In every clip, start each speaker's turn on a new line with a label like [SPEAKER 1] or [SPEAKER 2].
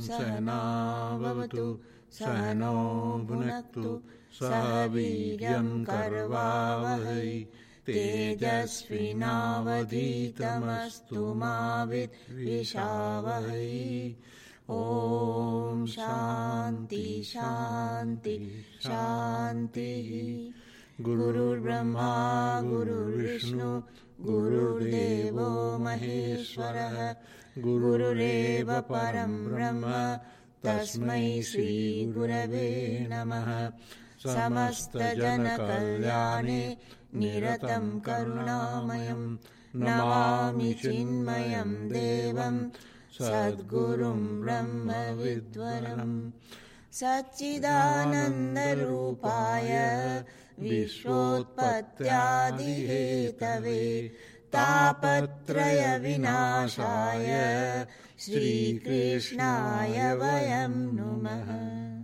[SPEAKER 1] Sahana Bhavatu Sahano Bhunaktu Sah Viryam Karvavahai Tejasvinavadhitamastu ma Vidvishavahai. Om Shanti Shanti Shanti. Gurur Brahma Gurur Vishnu Gurur Devo Maheshwara Gurureva Param Brahma Tasmai Shri Gurave Namaha. Samasta Jana Kalyane Niratam Karunamayam Namami Chinmayam Devam Sadgurum Brahma Vidvaram. Satchidananda Rupaya Vishwotpatyadi Hetave Tapatraya Vinashaya Shri Krishnaya Vayam Numaha.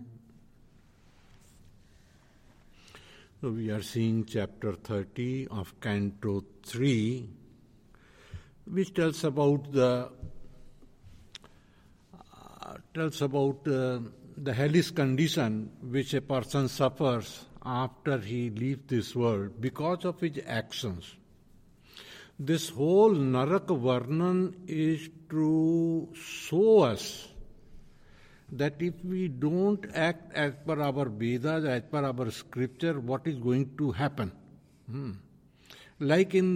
[SPEAKER 2] So we are seeing chapter 30 of Canto 3, which tells about the hellish condition which a person suffers after he leaves this world because of his actions. This whole Naraka Varnan is to show us that if we don't act as per our Vedas, as per our scripture, what is going to happen? Like in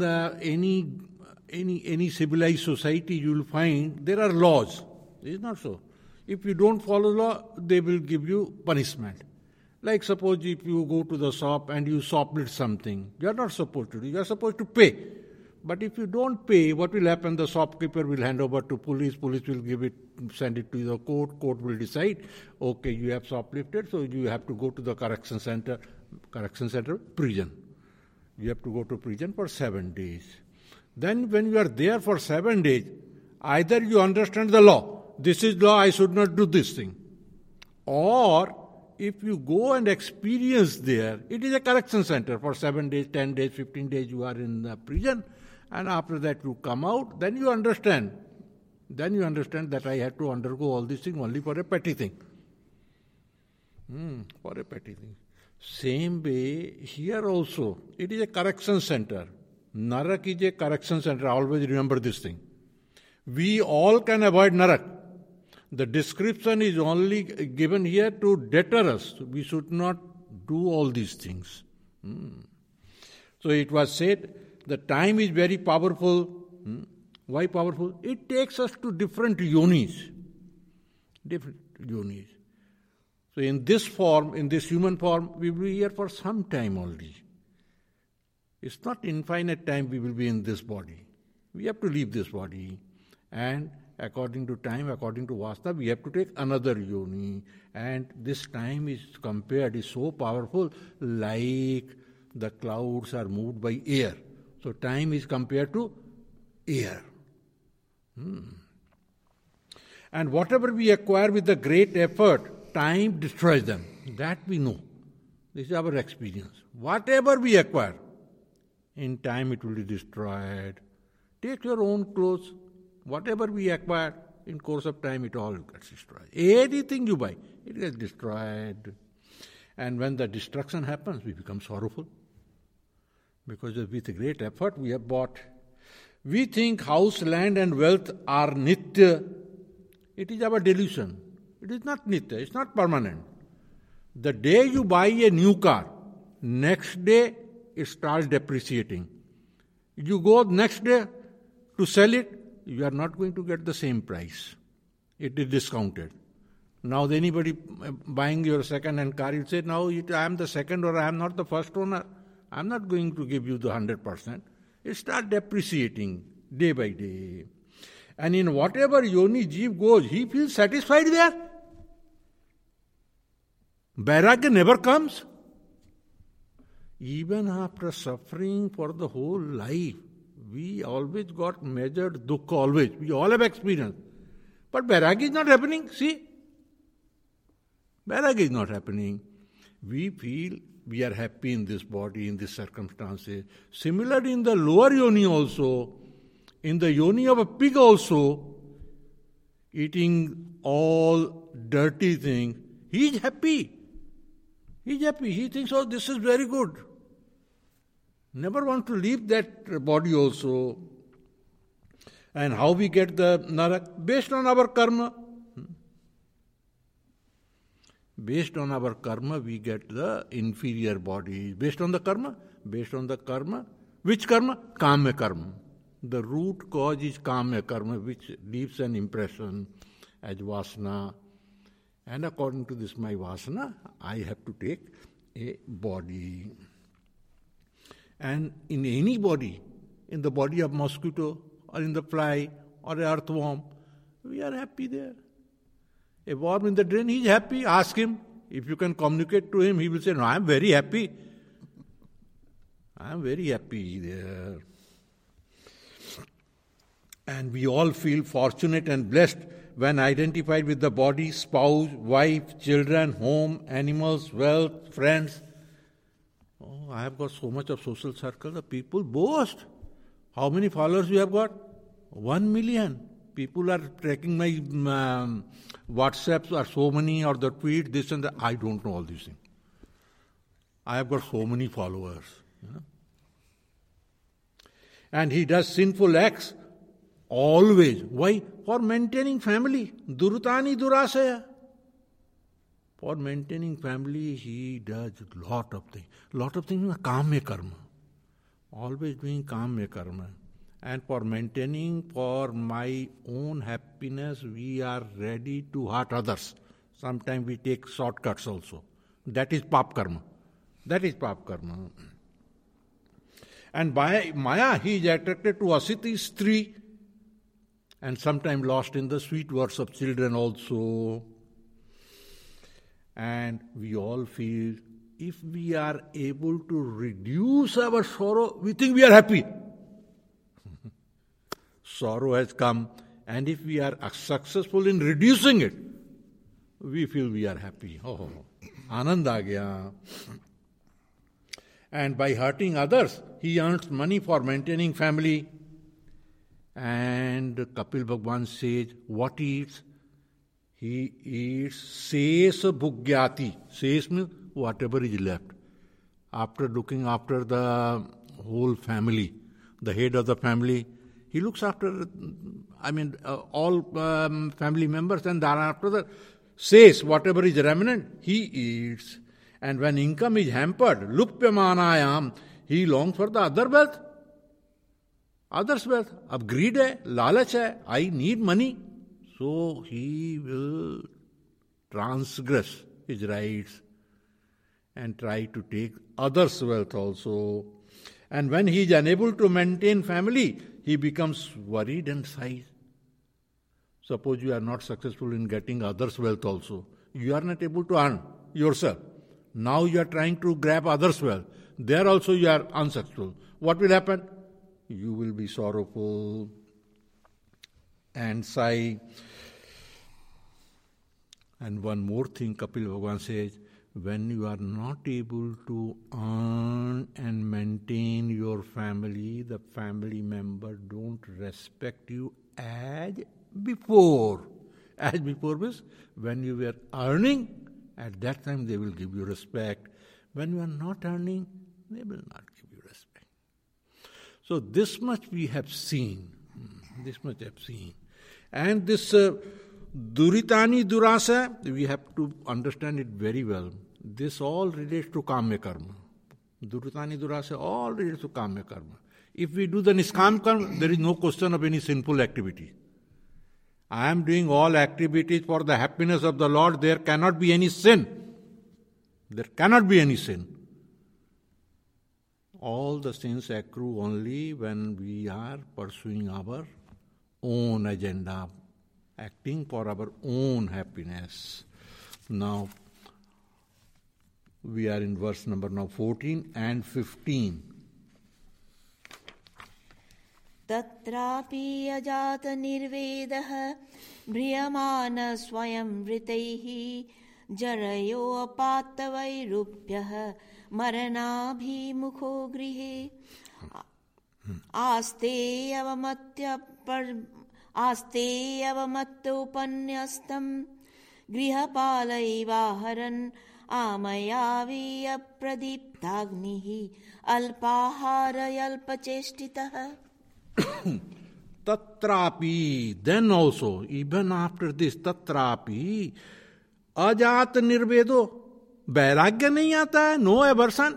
[SPEAKER 2] any civilized society, you will find there are laws. It is not so. If you don't follow law, they will give you punishment. Like suppose if you go to the shop and you shoplift something, you are not supposed to do. You are supposed to pay. But if you don't pay, what will happen? The shopkeeper will hand over to police. Police will send it to the court. Court will decide, okay, you have shoplifted, so you have to go to the correction center, prison. You have to go to prison for 7 days. Then when you are there for 7 days, either you understand the law, this is law, I should not do this thing. Or if you go and experience there, it is a correction center for 7 days, 10 days, 15 days you are in the prison, and after that you come out, then you understand. Then you understand that I had to undergo all these things only for a petty thing. For a petty thing. Same way, here also, it is a correction center. Narak is a correction center, always remember this thing. We all can avoid Narak. The description is only given here to deter us. We should not do all these things. So it was said, the time is very powerful. Why powerful? It takes us to different yonis. Different yonis. So in this form, in this human form, we will be here for some time only. It's not infinite time we will be in this body. We have to leave this body. And according to time, according to Vasta, we have to take another yoni. And this time is compared, is so powerful, like the clouds are moved by air. So time is compared to air. And whatever we acquire with the great effort, time destroys them. That we know. This is our experience. Whatever we acquire, in time it will be destroyed. Take your own clothes. Whatever we acquire, in course of time it all gets destroyed. Anything you buy, it gets destroyed. And when the destruction happens, we become sorrowful. Because with a great effort we have bought. We think house, land and wealth are nitya. It is our delusion. It is not nitya, it's not permanent. The day you buy a new car, next day it starts depreciating. You go next day to sell it, you are not going to get the same price. It is discounted. Now anybody buying your second-hand car, you say, now I am the second or I am not the first owner. I am not going to give you the 100%. It starts depreciating day by day. And in whatever yoni jeev goes, he feels satisfied there. Vairagya never comes. Even after suffering for the whole life, we always got measured dukkha, always. We all have experience. But vairagya is not happening, see? Vairagya is not happening. We feel we are happy in this body, in these circumstances. Similarly, in the lower yoni also, in the yoni of a pig also, eating all dirty things, he is happy. He is happy. He thinks, oh, this is very good. Never want to leave that body also. And how we get the narak? Based on our karma. Based on our karma, we get the inferior body. Based on the karma? Based on the karma. Which karma? Kamya karma. The root cause is kamya karma, which leaves an impression as vasana. And according to this, my vasana, I have to take a body. And in any body, in the body of mosquito, or in the fly, or an earthworm, we are happy there. A worm in the drain, he is happy. Ask him. If you can communicate to him, he will say, no, I am very happy. I am very happy there. And we all feel fortunate and blessed when identified with the body, spouse, wife, children, home, animals, wealth, friends. Oh, I have got so much of social circle. The people boast. How many followers you have got? 1 million. People are tracking my WhatsApps or so many, or the tweet, this and that. I don't know all these things. I have got so many followers. Yeah? And he does sinful acts always. Why? For maintaining family. Durutani durasaya. For maintaining family, he does lot of things. Lot of things are kamya karma. Always doing kamya karma. And for maintaining, for my own happiness, we are ready to hurt others. Sometimes we take shortcuts also. That is pap karma. That is pap karma. And by maya, he is attracted to asiti stri, and sometimes lost in the sweet words of children also. And we all feel, if we are able to reduce our sorrow, we think we are happy. Sorrow has come, and if we are successful in reducing it, we feel we are happy. Oh, anand aa gaya. And by hurting others, he earns money for maintaining family. And Kapil Bhagwan says, what he eats? He eats ses bhugyati. Ses means whatever is left. After looking after the whole family, the head of the family, he looks after, all family members, and thereafter the says whatever is remnant, he eats. And when income is hampered, lupyamanayam, he longs for the other wealth. Others' wealth. Ab greed hai, lalach hai, I need money. So he will transgress his rights and try to take others' wealth also. And when he is unable to maintain family, he becomes worried and sighs. Suppose you are not successful in getting others' wealth also. You are not able to earn yourself. Now you are trying to grab others' wealth. There also you are unsuccessful. What will happen? You will be sorrowful and sigh. And one more thing Kapil Bhagwan says, when you are not able to earn and maintain your family, the family member don't respect you as before. As before means, when you were earning, at that time they will give you respect. When you are not earning, they will not give you respect. So this much we have seen. This much I have seen. And this duritani durasa, we have to understand it very well. This all relates to kamya karma. Duritani durasa all relates to kamya karma. If we do the niskam karma, there is no question of any sinful activity. I am doing all activities for the happiness of the Lord. There cannot be any sin. There cannot be any sin. All the sins accrue only when we are pursuing our own agenda, acting for our own happiness. Now, we are in verse number now 14 and 15.
[SPEAKER 1] तत्रापि अजात निर्वेदः भ्रियमान स्वयं वृतैः जरयो अपातवैरूप्यः मरणाभिमुखो गृहे आस्ते अवमत्तोपन्यस्तं गृहपालैवाहरन् आमयावीय प्रदीप्ताग्निः अल्पाहारयल्पचेष्टितः.
[SPEAKER 2] Tatrapi, then also, even after this, tatrapi, ajat nirvedo, vairagya nahi aata hai, no aversion.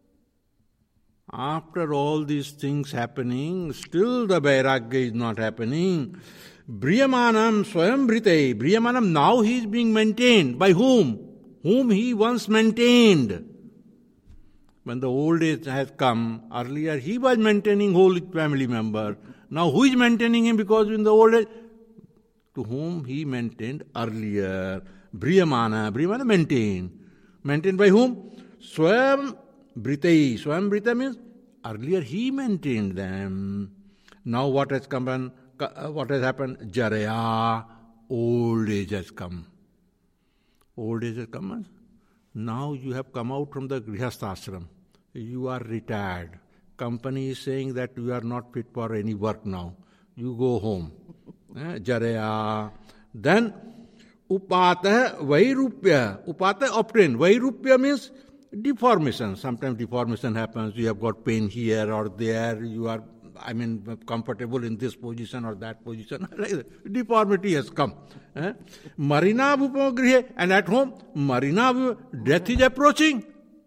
[SPEAKER 2] After all these things happening, still the vairagya is not happening. Briyamanam swayam bhrite, Briyamanam, now he is being maintained. By whom? Whom he once maintained. When the old age has come, earlier he was maintaining whole family member. Now who is maintaining him because in the old age? To whom he maintained earlier. Briyamana maintained. Maintained by whom? Swayam Britei. Swayam Brita means earlier he maintained them. Now what has come? What has happened? Jaraya. Old age has come. Old age has come. Now you have come out from the Grihastha ashram. You are retired. Company is saying that you are not fit for any work now. You go home. Jaraya. Then, upata vairupya. Upata obtain. Vairupya means deformation. Sometimes deformation happens. You have got pain here or there. You are, comfortable in this position or that position. Deformity has come. Marina upagrihe. And at home, Marina, death is approaching.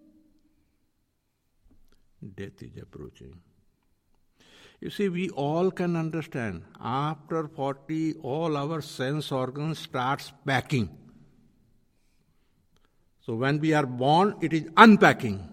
[SPEAKER 2] Death is approaching. You see, we all can understand. After 40, all our sense organs starts packing. So when we are born, it is unpacking.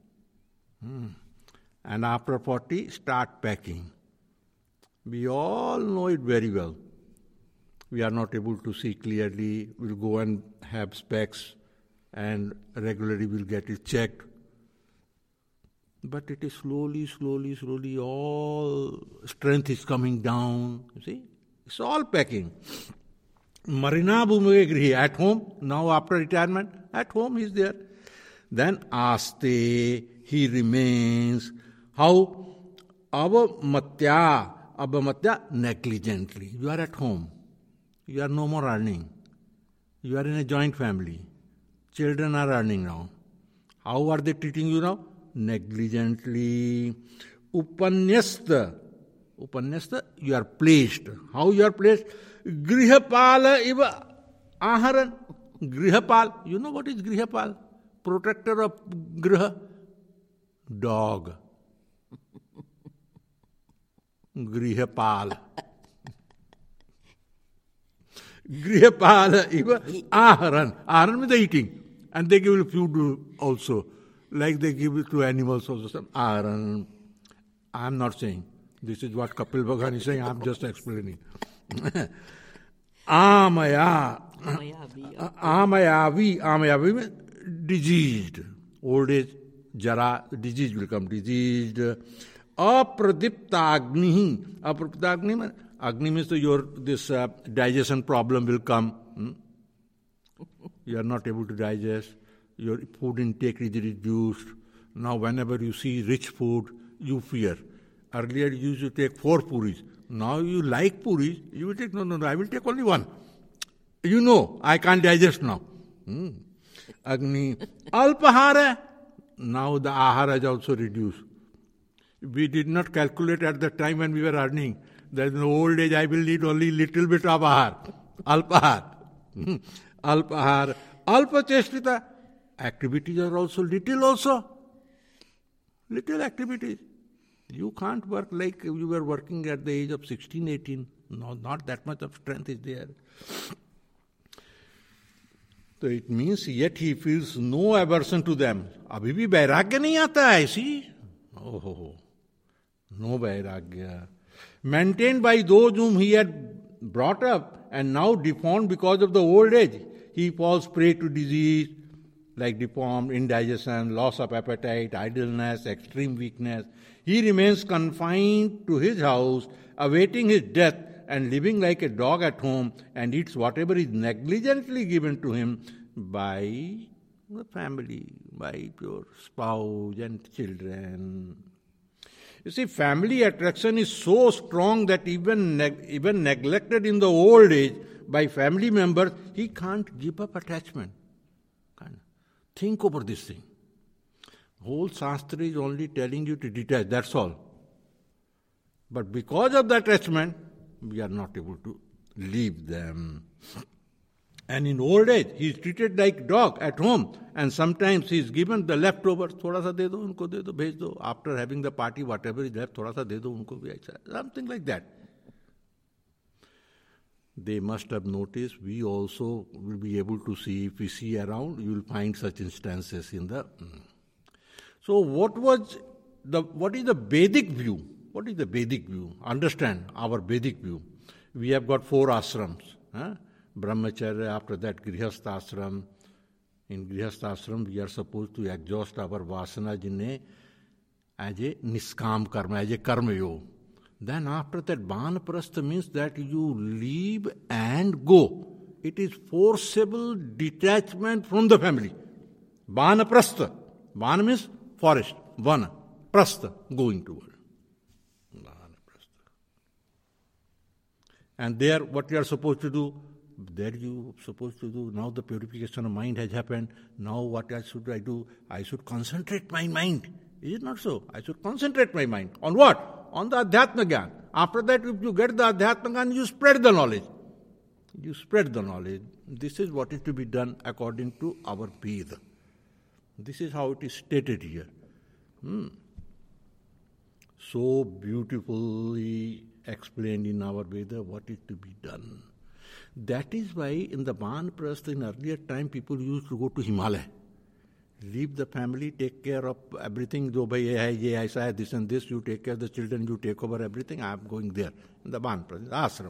[SPEAKER 2] And after 40, start packing. We all know it very well. We are not able to see clearly. We'll go and have specs and regularly we'll get it checked. But it is slowly, all strength is coming down. You see? It's all packing. Marina Bhumage Grihi, at home, now after retirement, at home he is there. Then Aste, he remains. How? Avamatya, negligently. You are at home. You are no more earning. You are in a joint family. Children are earning now. How are they treating you now? Negligently. Upanyasta, you are placed. How you are placed? Grihapala iva aharan. Grihapal. You know what is Grihapal? Protector of Griha. Dog. Grihapal. Grihapala iva aharan. Aharan means the eating. And they give you food also. Like they give it to animals also. Some aharan. I am not saying. This is what Kapil Bhagwan is saying. I am just explaining. Amayavi means diseased. Old age, jara, disease will come. Diseased. Apradipta agni. Apradipta agni means, agni means this digestion problem will come. You are not able to digest. Your food intake is reduced. Now whenever you see rich food, you fear. Earlier you used to take 4 puris. Now you like puris, you will take, no, I will take only 1. You know, I can't digest now. Agni. Alpahara. Now the ahara is also reduced. We did not calculate at the time when we were earning that in the old age I will need only little bit of ahar. Alpahar. Alpahar. Alpacheshtita. Activities are also little also. Little activities. You can't work like you were working at the age of 16, 18. No, not that much of strength is there. So it means yet he feels no aversion to them. Abhi bhi vairagya nahi aata hai, see? Oh, no vairagya. Maintained by those whom he had brought up and now deformed because of the old age. He falls prey to disease like deformed, indigestion, loss of appetite, idleness, extreme weakness. He remains confined to his house, awaiting his death and living like a dog at home, and eats whatever is negligently given to him by the family, by your spouse and children. You see, family attraction is so strong that even neglected in the old age by family members, he can't give up attachment. Think over this thing. Whole Shastra is only telling you to detach, that's all. But because of the attachment, we are not able to leave them. And in old age, he is treated like dog at home, and sometimes he is given the leftovers. Thoda sa de do, unko de do, bhej do. After having the party, whatever is left, thoda sa de do, unko bhi aisa. Something like that. They must have noticed, we also will be able to see, if we see around, you will find such instances in the... So what is the Vedic view? What is the Vedic view? Understand our Vedic view. We have got 4 ashrams. Brahmacharya, after that Grihastha ashram. In Grihastha ashram, we are supposed to exhaust our vasana jinne as a niskam karma, as a karma yoga. Then after that, Banaprastha means that you leave and go. It is forcible detachment from the family. Banaprastha. Bana means forest. Vana. Prastha, going toward. Banaprastha. And there, what you are supposed to do? There you are supposed to do. Now the purification of mind has happened. Now what should I do? I should concentrate my mind. Is it not so? I should concentrate my mind. On what? On the Adhyatma Gyan. After that, if you get the Adhyatma Gyan, you spread the knowledge. You spread the knowledge. This is what is to be done according to our Veda. This is how it is stated here. So beautifully explained in our Veda what is to be done. That is why in the Banaprastha in earlier time people used to go to Himalaya. Leave the family, take care of everything. Jo bhai ye aisa hai, this and this, you take care of the children, you take over everything. I am going there in the Banaprastha ashram.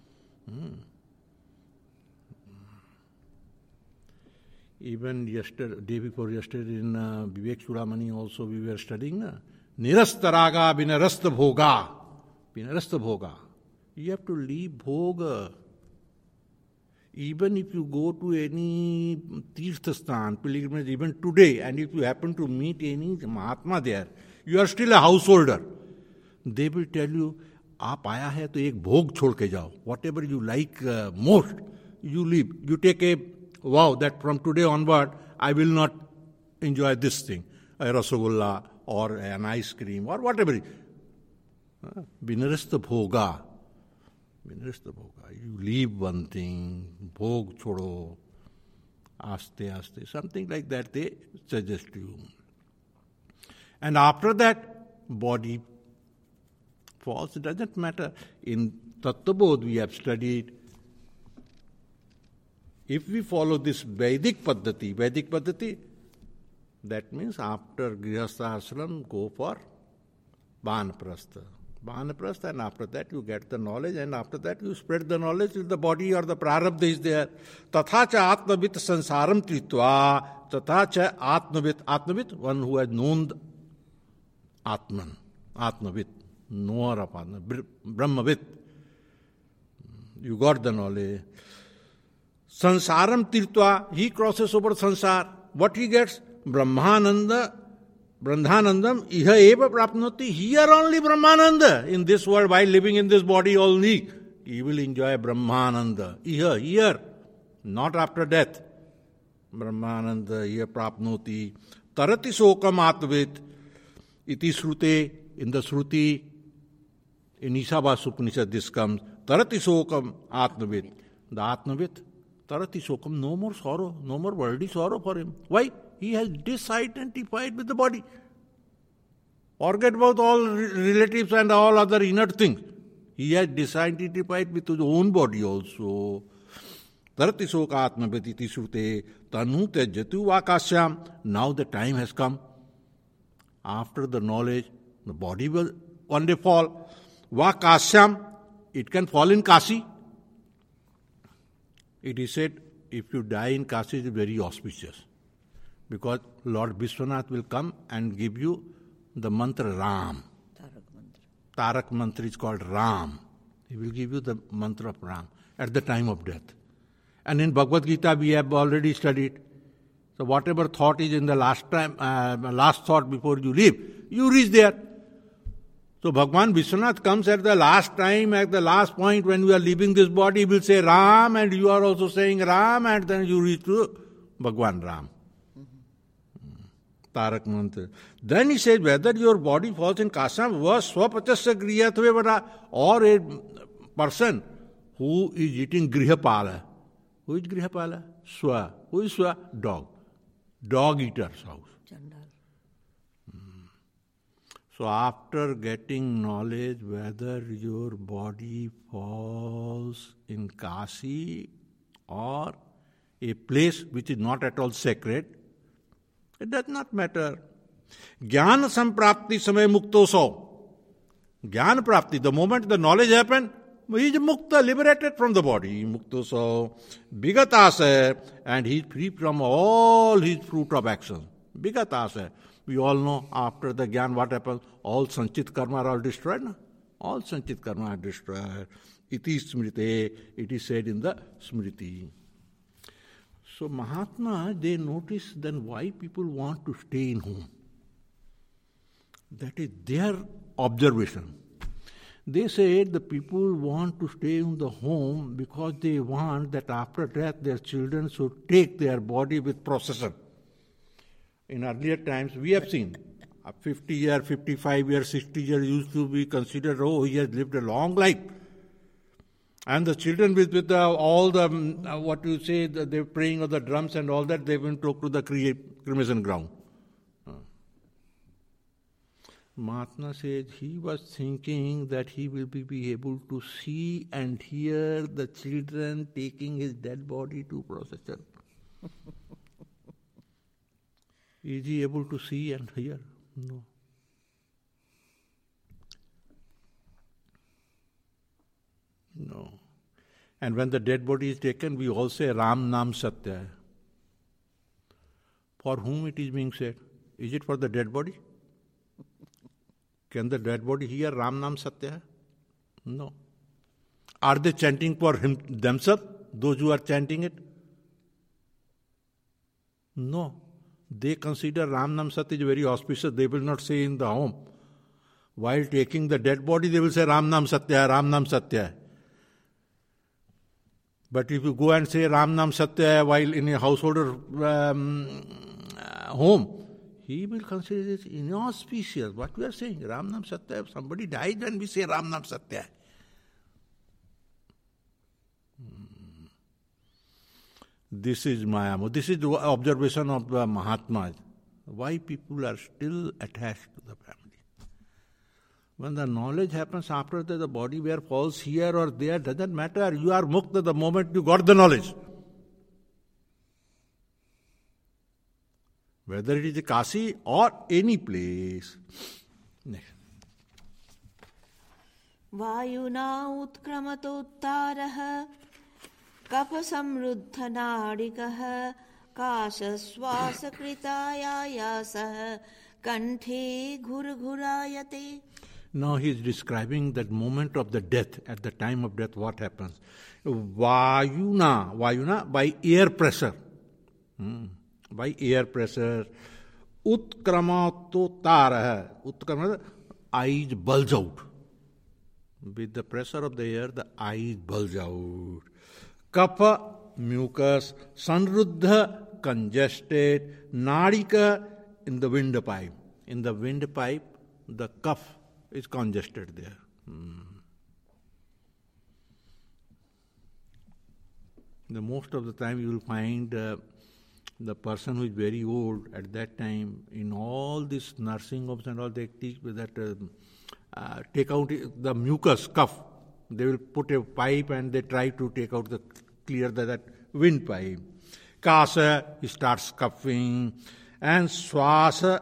[SPEAKER 2] Even yesterday, day before yesterday in Vivek Chudamani also we were studying Nirasta Raga Vinarasta Bhoga. Vinarasta Bhoga. You have to leave Bhoga. Even if you go to any Tirthasthan, pilgrimage, even today, and if you happen to meet any Mahatma there, you are still a householder. They will tell you, आप आया है तो एक भोग छोड़ के जाओ. Whatever you like most, you leave. You take a vow that from today onward, I will not enjoy this thing, a rasagulla or an ice cream or whatever. Vinarasta bhoga. Vinarasta bhoga. You leave one thing, bhog chodo, aste, something like that they suggest to you. And after that, body falls. It doesn't matter. In Tattvabodh we have studied, if we follow this Vedic Paddhati, that means after Grihastha ashram, go for Banaprastha. And after that you get the knowledge, and after that you spread the knowledge till the body or the prarabdha is there. Tatha cha atmavit sansaram tritva. Tatha cha atmavit, one who has known Atman. Atmavit, knower of Atman. Brahmavit. You got the knowledge. Sansaram tirtva, he crosses over sansar. What he gets? Brahmanandam iha eva prapnoti. Here only Brahmananda. In this world, while living in this body only, he will enjoy Brahmananda. Iha, here. Not after death. Brahmananda iha prapnoti. Tarati sokam atvit. Iti srute. In the Shruti, in Ishabhas Upanishad this comes. Tarati sokam atmavit. The Atmavit. Tarati sokam, no more sorrow, no more worldly sorrow for him. Why? He has disidentified with the body. Forget about all relatives and all other inert things. He has disidentified with his own body also. Tarati soka atmaviti srute tanu tejatu vakasyam. Now the time has come. After the knowledge, the body will one day fall. Vakasyam, it can fall in Kasi. It is said, if you die in Kasi, it is very auspicious. Because Lord Vishwanath will come and give you the mantra Ram. Tarak mantra is called Ram. He will give you the mantra of Ram at the time of death. And in Bhagavad Gita we have already studied. So whatever thought is in the last thought before you leave, you reach there. So Bhagavan Vishwanath comes at the last time, at the last point when you are leaving this body, he will say Ram, and you are also saying Ram, and then you reach to Bhagavan Ram. Tarak Mantra. Then he says, whether your body falls in Kasam, was Swapachasya Griyatvevara, or a person who is eating Grihapala. Who is Grihapala? Swa. Who is Swa? Dog. Dog eater's house. So after getting knowledge whether your body falls in Kasi or a place which is not at all sacred, it does not matter. Jnana samprapti samay mukto so. Jnana prapti, the moment the knowledge happened, he is mukta, liberated from the body. Mukto so. Bigatasa, and he is free from all his fruit of action. Bigatasa. We all know after the Gyan what happens? All Sanchit karma are all destroyed. No? All Sanchit karma are destroyed. Iti smrite, it is said in the Smriti. So Mahatma, they notice then why people want to stay in home. That is their observation. They say the people want to stay in the home because they want that after death their children should take their body with procession. In earlier times, we have seen a 50 year, 55 year, 60 year used to be considered, oh, he has lived a long life. And the children with all the, what you say, they're praying of the drums and all that, they went to the cremation ground. Mahatma says he was thinking that he will be able to see and hear the children taking his dead body to procession. Is he able to see and hear? No. No. And when the dead body is taken, we all say Ram Nam Satya. For whom it is being said? Is it for the dead body? Can the dead body hear Ram Nam Satya? No. Are they chanting for themselves, those who are chanting it? No. They consider Ram Nam Satya is very auspicious. They will not say in the home. While taking the dead body, they will say Ram Nam Satya, Ram Nam Satya. But if you go and say Ram Nam Satya while in a householder home, he will consider it inauspicious. What we are saying, Ram Nam Satya, if somebody dies, then we say Ram Nam Satya. This is Maya. This is the observation of the Mahatmas. Why people are still attached to the family. When the knowledge happens after that, the body where falls here or there, doesn't matter. You are mukta the moment you got the knowledge. Whether it is a Kasi or any place. Next.
[SPEAKER 1] Vayuna utkramatottarah Kapasamruddhanadikah Kashaswasakritayayasah Kanthe ghurghurayate.
[SPEAKER 2] Now he is describing that moment of the death. At the time of death, what happens? Vayuna, by air pressure. By air pressure. Utkramatottarah. Utkrama, eyes bulge out. With the pressure of the air, the eyes bulge out. Kapha, mucus. Sanruddha, congested. Nadika, in the windpipe. In the windpipe, the cuff is congested there. The most of the time you will find the person who is very old at that time, in all these nursing homes and all, they teach that take out the mucus, cuff. They will put a pipe and they try to take out clear that windpipe. Kasa, he starts coughing. And swasa,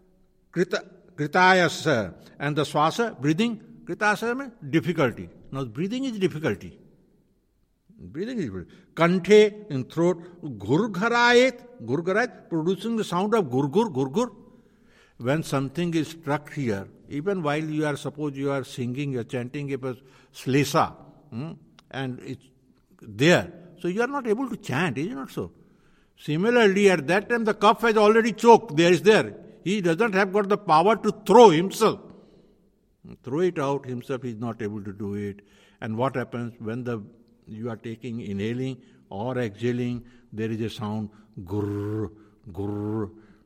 [SPEAKER 2] kritayasa. And the swasa, breathing, kritayasa means difficulty. Now breathing is difficulty. Breathing is difficulty. Kanthe, in throat. Gurgharayat, producing the sound of gurgur. When something is struck here, even while you are, suppose you are singing, you are chanting a slesa, and it's there. So you are not able to chant, is it not so? Similarly, at that time the cuff has already choked, there. He doesn't have got the power to throw himself. Throw it out, himself is not able to do it. And what happens when you are inhaling or exhaling, there is a sound, gurr, gurr.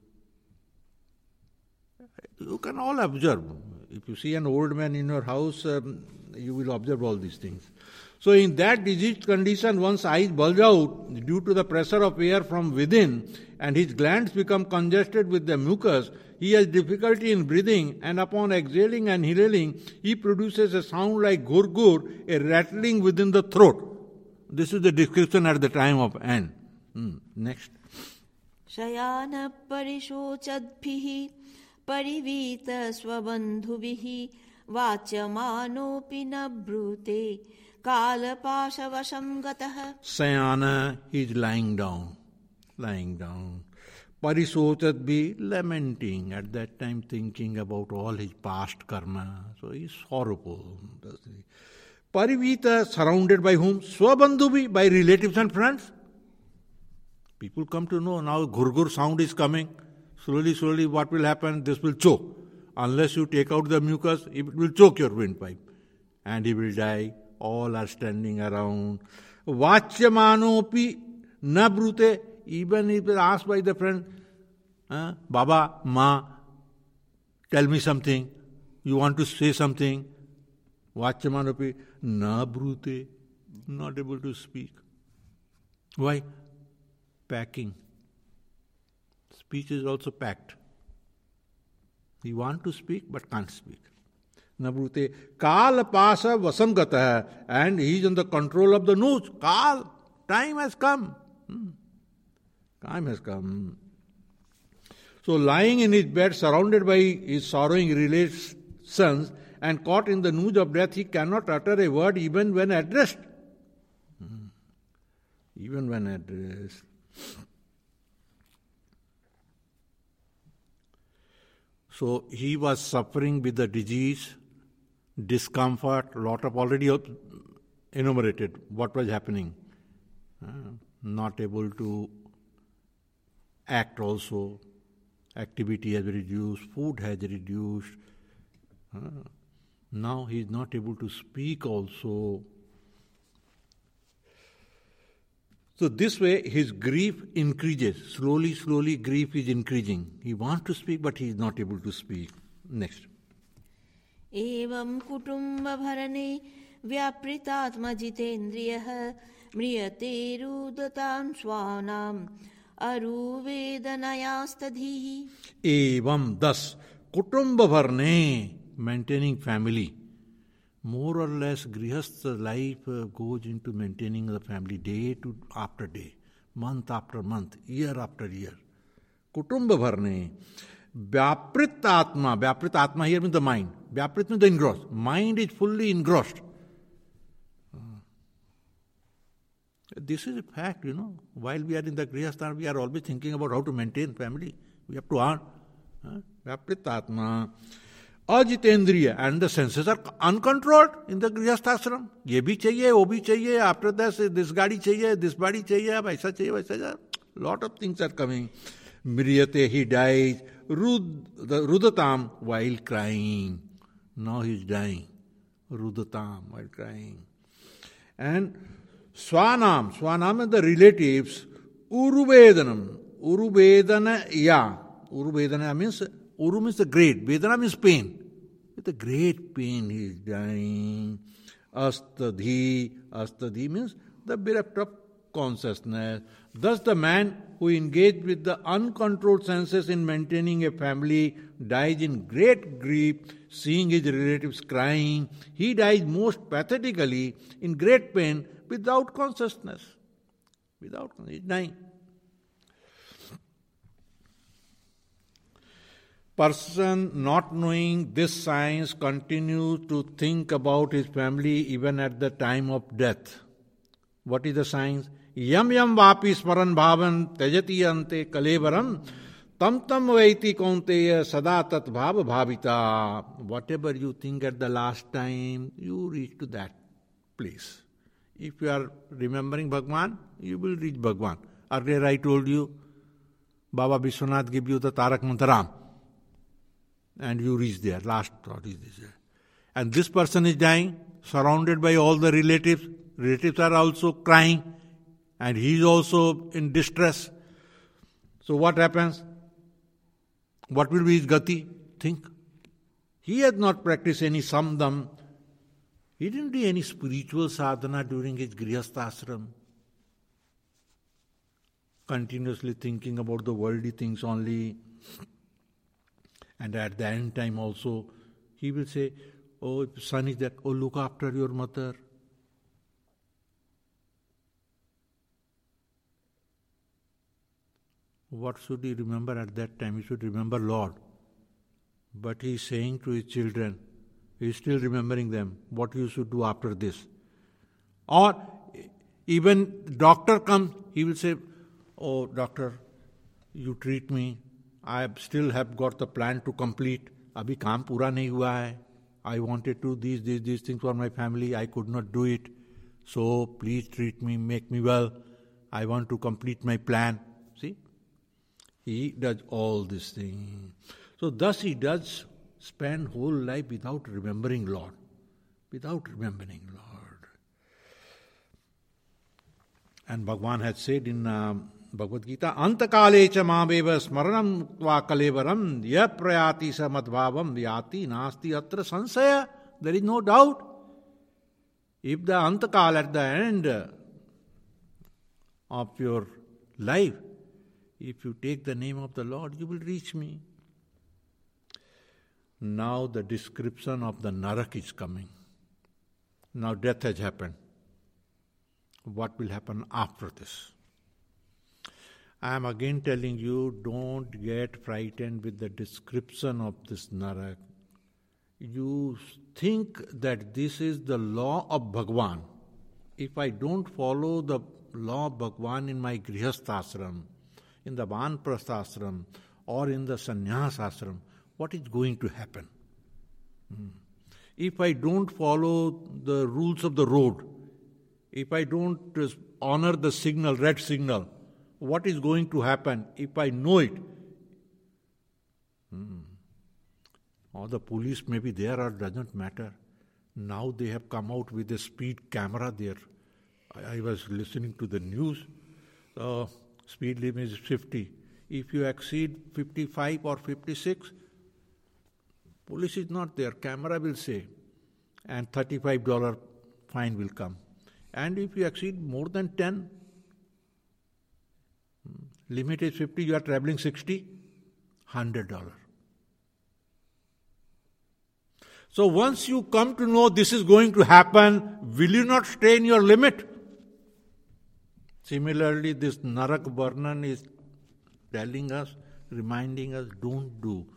[SPEAKER 2] You can all observe. If you see an old man in your house, you will observe all these things. So in that diseased condition, one's eyes bulge out due to the pressure of air from within, and his glands become congested with the mucus. He has difficulty in breathing, and upon exhaling and inhaling, he produces a sound like gur, a rattling within the throat. This is the description at the time of end. Next.
[SPEAKER 1] Shayan परिशोचद्भिः परिवीत स्वबन्धुभिः वाच्यमानोऽपि न ब्रूते कालपाशवशं गतः.
[SPEAKER 2] Sayana, he is lying down. Parisochatbhi, lamenting, at that time thinking about all his past karma. So he is sorrowful. Parivita, surrounded by whom? Swabandhubi, by relatives and friends. People come to know now gur sound is coming. Slowly, what will happen? This will choke. Unless you take out the mucus, it will choke your windpipe. And he will die. All are standing around. Vachyamanopi na brute. Even if asked by the friend, Baba, Ma, tell me something. You want to say something? Vachyamanopi na brute. Not able to speak. Why? Packing. Speech is also packed. He wants to speak but can't speak. Nabrute. Kal pasa vasangata. And he is on the control of the nose. Kal. Time has come. Time has come. So lying in his bed, surrounded by his sorrowing relations and caught in the noose of death, he cannot utter a word even when addressed. Even when addressed. So he was suffering with the disease, discomfort, lot of already enumerated what was happening. Not able to act also. Activity has reduced, food has reduced. Now he is not able to speak also. So this way his grief increases. Slowly grief is increasing. He wants to speak but he is not able to speak. Next.
[SPEAKER 1] एवं कुटुम्ब भरणे व्यापृतात्म जितेन्द्रियः म्रियते रुदतां स्वानाम् अरुवेदनयास्तधीः.
[SPEAKER 2] Evam, thus, kutumba bharne, maintaining family. More or less, grihastha life goes into maintaining the family day to after day, month after month, year after year. Kutumba bharne, vyaprit atma here means the mind. Vyaprit means the engrossed. Mind is fully engrossed. This is a fact, While we are in the grihastha, we are always thinking about how to maintain family. We have to earn. Vyaprit atma. Ajitendriya, and the senses are uncontrolled in the grihasthashram. Ye bhi chahiye, wo bhi chahiye, after this gadi chahiye, this body chahiye, aisa chahiye. Lot of things are coming. Mriyate, he dies. Rudatam, while crying. Now he is dying. Rudatam, while crying. And Swanam is the relatives. Uruvedanam. Uruvedana means, Uru means the great, Vedana means pain. With a great pain he is dying. Astadhi means the bereft of consciousness. Thus the man who engaged with the uncontrolled senses in maintaining a family dies in great grief, seeing his relatives crying. He dies most pathetically in great pain without consciousness. He is dying. Person not knowing this science continues to think about his family even at the time of death. What is the science? Yam vapi smaran bhavan tejati ante kalevaram tam vaiti kaunteya sada tat bhava bhavita. Whatever you think at the last time, you reach to that place. If you are remembering Bhagwan, you will reach Bhagwan. Earlier I told you, Baba Vishwanath gave you the Tarak Mantaram. And you reach there. Last thought is this. and this person is dying, surrounded by all the relatives. Relatives are also crying, and he is also in distress. So what happens? What will be his gati? Think. He has not practiced any samdam. He didn't do any spiritual sadhana during his grihastha ashram. Continuously thinking about the worldly things only. And at the end time also, he will say, oh, if son is there, oh, look after your mother. What should he remember at that time? He should remember Lord. But he is saying to his children, he is still remembering them, what you should do after this. Or even doctor comes, he will say, oh doctor, you treat me, I still have got the plan to complete. Abhi kaam pura nahi hua hai. I wanted to do these things for my family, I could not do it. So please treat me, make me well. I want to complete my plan. See? He does all these things. So thus he does spend whole life without remembering Lord. Without remembering Lord. And Bhagavan had said in Bhagavad Gita, Antakale cha mabeva smaranam tva kalevaram ya prayati sa madbhavam vyati nasti atra sansaya. There is no doubt. If the Antakal, at the end of your life, if you take the name of the Lord, you will reach me. Now the description of the Narak is coming. Now death has happened. What will happen after this? I am again telling you, don't get frightened with the description of this Narak. You think that this is the law of Bhagavan. If I don't follow the law of Bhagavan in my grihastha ashram, in the Vanprastha ashram, or in the sannyas ashram, what is going to happen? If I don't follow the rules of the road, if I don't honor the signal, red signal, what is going to happen if I know it? Or the police may be there or doesn't matter. Now they have come out with a speed camera there. I was listening to the news. Speed limit is 50. If you exceed 55 or 56, police is not there. Camera will say. And $35 fine will come. And if you exceed more than 10, limit is 50, you are traveling 60, $100. So once you come to know this is going to happen, will you not stay in your limit? Similarly, this Narak Varnan is telling us, reminding us, don't do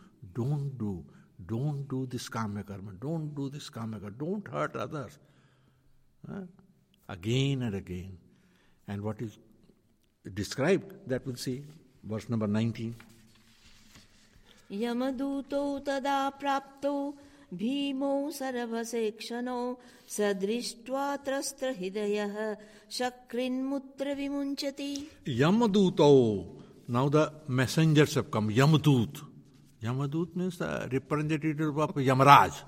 [SPEAKER 2] this kama karma, don't do this kama karma, don't hurt others. Again and again. And what is described, that we'll see, verse number 19.
[SPEAKER 1] Yamaduto tada prapto bhimo sarvasekshano sadrishtva trastra hidayah shakrin mutra vimunchati.
[SPEAKER 2] Yamaduto. Now the messengers have come. Yamadut. Yamadut means the representative of Yamaraj.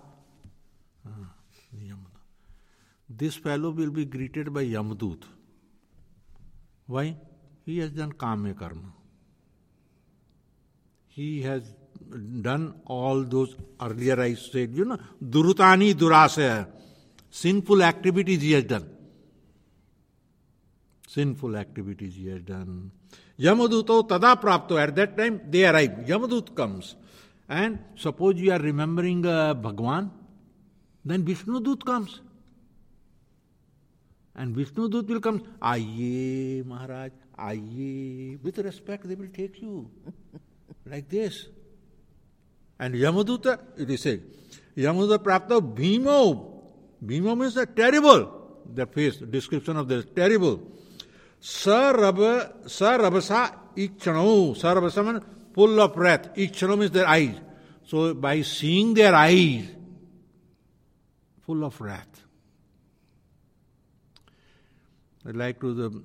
[SPEAKER 2] This fellow will be greeted by Yamadut. Why? He has done kama karma. He has done all those, earlier I said, durutani durasaya, sinful activities he has done. Sinful activities he has done. Yamaduto tada prapto, at that time they arrive. Yamadut comes. And suppose you are remembering Bhagwan, then Vishnudut comes. And Vishnudut will come, Aiye Maharaj, Aiye. With respect they will take you. Like this. And Yamaduta, it is said, Yamaduta prapta bhimo. Bhimo means terrible. The face, description of this, terrible. Sarabasa ikchano. Sarabasa means full of wrath. Ikchano means their eyes. So by seeing their eyes, full of wrath. Like to the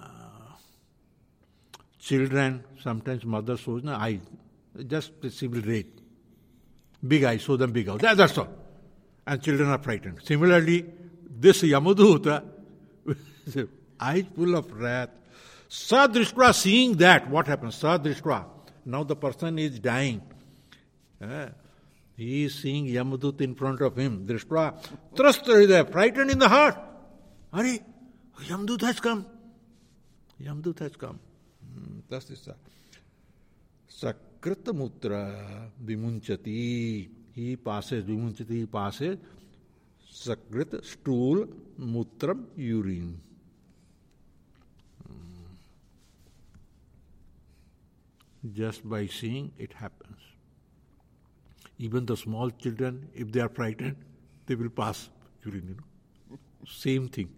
[SPEAKER 2] children, sometimes mother shows the eyes. Just she will rate. Big eyes, show them big eyes. That's all. and children are frightened. Similarly, this Yamaduta, with eyes full of wrath, Sadrishtra, seeing that, what happens? Sadrishtra, now the person is dying. He is seeing Yamadut in front of him. Drishtra, Trastra, frightened in the heart. Hurry, Yamadut has come. Yamadut has come. That's this. Sakrita mutra vimunchati. He passes, vimunchati, he passes. Sakrit, stool, mutram, urine. Just by seeing, it happens. Even the small children, if they are frightened, they will pass urine. Same thing.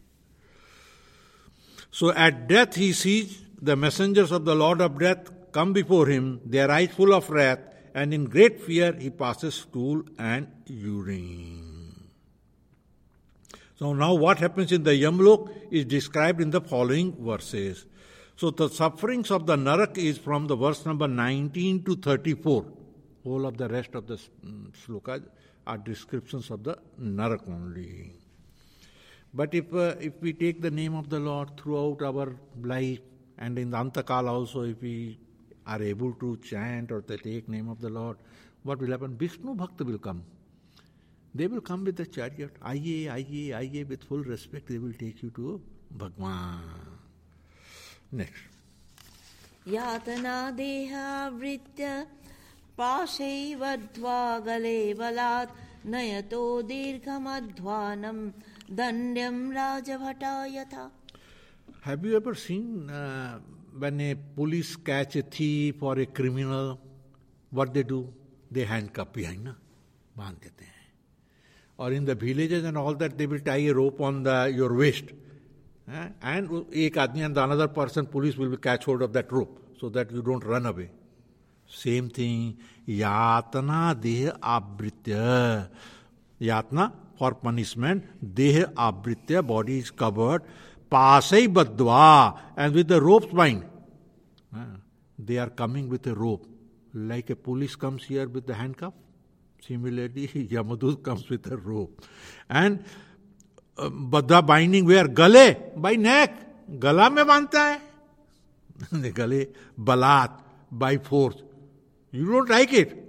[SPEAKER 2] So at death he sees the messengers of the Lord of Death come before him, their eyes full of wrath, and in great fear he passes stool and urine. So now what happens in the Yamlok is described in the following verses. So the sufferings of the Narak is from the verse number 19 to 34. All of the rest of the slokas are descriptions of the Narak only. But if we take the name of the Lord throughout our life, and in the Antakala also, if we are able to chant or to take name of the Lord, what will happen? Vishnu Bhakta will come. They will come with the chariot. Aiye, with full respect, they will take you to Bhagwan. Next.
[SPEAKER 1] Yatana deha vritya पाशैवध्वा गले बलात् नयतो दीर्घमध्वानं दण्ड्यं राजभटा यथा.
[SPEAKER 2] Have you ever seen when a police catch a thief or a criminal, what they do? They handcuff behind, बांध देते हैं. Or in the villages and all that, they will tie a rope on your waist. And एक आदमी and another person, police will catch hold of that rope so that you don't run away. Same thing, yatana deha abritya. Yatana for punishment, deha abritya, body is covered, pasai badva, and with the ropes bind. They are coming with a rope. Like a police comes here with the handcuff, similarly Yamadut comes with a rope. And badva binding where? Gale, by neck. Gala mein bandta hai. Gale, balat, by force. You don't like it.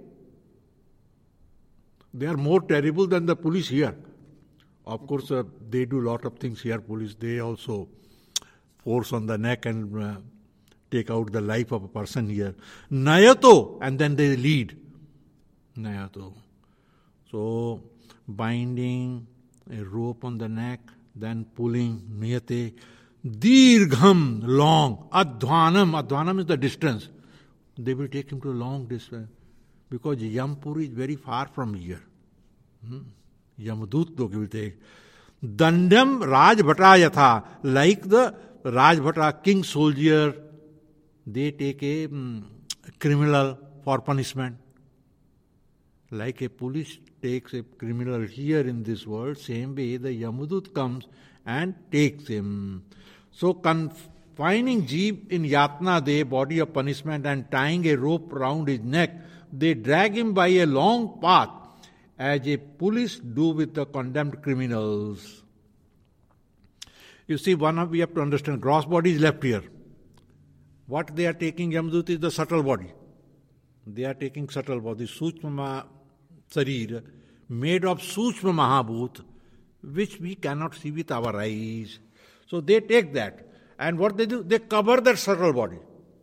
[SPEAKER 2] They are more terrible than the police here. Of course, they do lot of things here, police. They also force on the neck and take out the life of a person here. Nayato, and then they lead. Nayato. So, binding a rope on the neck, then pulling, niyate. Dirgham, long. Adhvanam, adhvanam is the distance. They will take him to a long distance because Yampur is very far from here. Yamadut will take. Dandam Rajbhata yatha, like the Rajbhata, king soldier, they take a criminal for punishment. Like a police takes a criminal here in this world, same way the Yamadut comes and takes him. So confining Jeev in Yatna De, body of punishment, and tying a rope round his neck, they drag him by a long path, as a police do with the condemned criminals. You see, we have to understand, gross body is left here. What they are taking, Yamadut, is the subtle body. They are taking subtle body, Suchma Sarir, made of Suchma Mahabhut, which we cannot see with our eyes. So they take that. And what they do? They cover that subtle body.